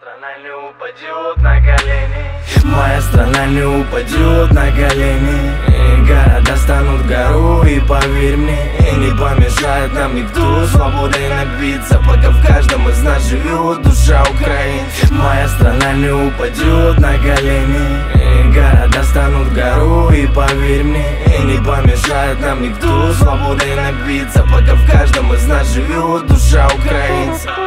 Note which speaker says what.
Speaker 1: страна не упадет на колени. Моя страна не упадет на колени. Города станут гору, и поверь мне, не помешает нам никто свободой напиться, пока в каждом из нас живет душа украинца. Моя страна не упадет на колени. Города станут гору, и поверь мне, не помешает нам никто свободой напиться, пока в каждом из нас живет душа украинца.